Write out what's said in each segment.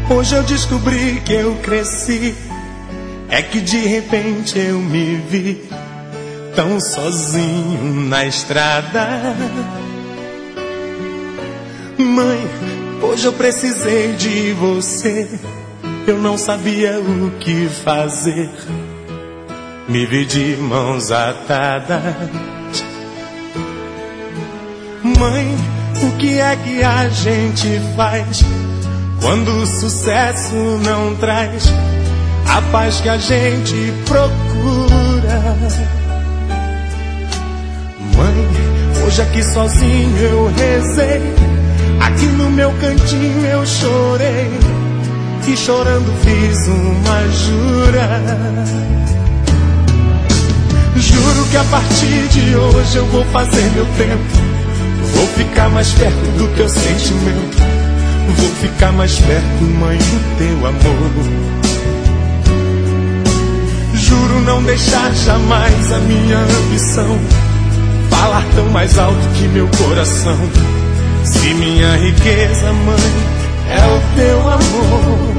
Hoje eu descobri que eu cresci, é que de repente eu me vi tão sozinho na estrada. Mãe, hoje eu precisei de você, eu não sabia o que fazer, me vi de mãos atadas. Mãe, o que é que a gente faz quando o sucesso não traz a paz que a gente procura? Mãe, hoje aqui sozinho eu rezei, aqui no meu cantinho eu chorei, e chorando fiz uma jura. Juro que a partir de hoje eu vou fazer meu tempo, vou ficar mais perto do teu sentimento, vou ficar mais perto, mãe, do teu amor. Juro não deixar jamais a minha ambição falar tão mais alto que meu coração. Se minha riqueza, mãe, é o teu amor.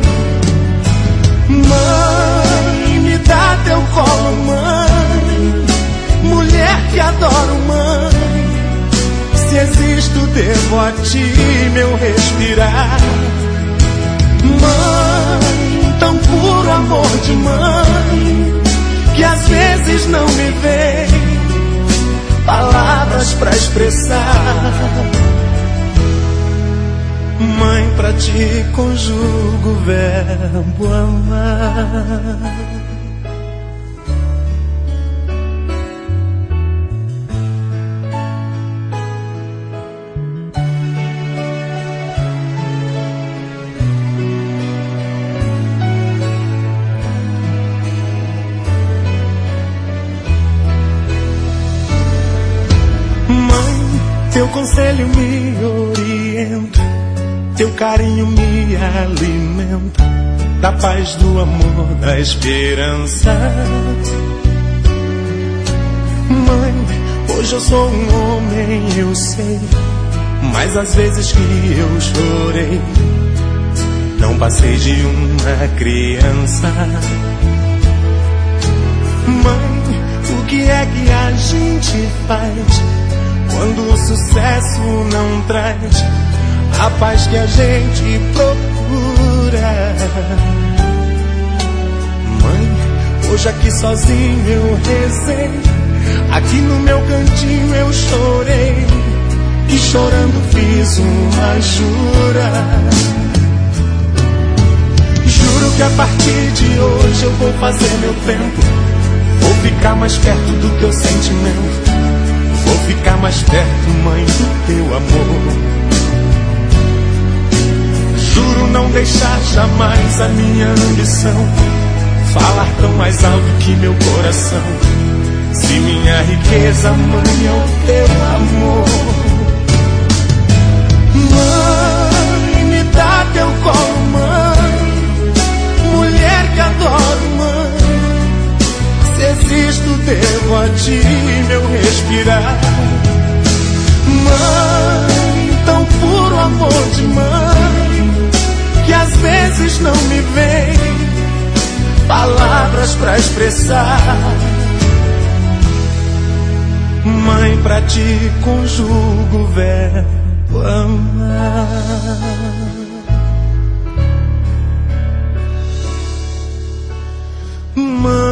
Mãe, me dá teu colo, mãe, mulher que adoro, mãe. Se existo, devo a ti meu respirar. Mãe, tão puro amor de mãe, que às vezes não me vem palavras pra expressar. Mãe, pra ti conjugo o verbo amar. Teu conselho me orienta, teu carinho me alimenta, da paz, do amor, da esperança. Mãe, hoje eu sou um homem, eu sei, mas às vezes que eu chorei, não passei de uma criança. Mãe, o que é que a gente faz quando o sucesso não traz a paz que a gente procura? Mãe, hoje aqui sozinho eu rezei, aqui no meu cantinho eu chorei, e chorando fiz uma jura. Juro que a partir de hoje eu vou fazer meu tempo, vou ficar mais perto do teu sentimento, vou ficar mais perto, mãe, do teu amor. Juro não deixar jamais a minha ambição falar tão mais alto que meu coração. Se minha riqueza, mãe, é o teu amor. Mãe, me dá teu colo, mãe, mulher que adoro, mãe. Se existo, devo a ti meu respirar. Mãe, tão puro amor de mãe, que às vezes não me vem palavras pra expressar. Mãe, pra ti conjugo o verbo amar. Mãe,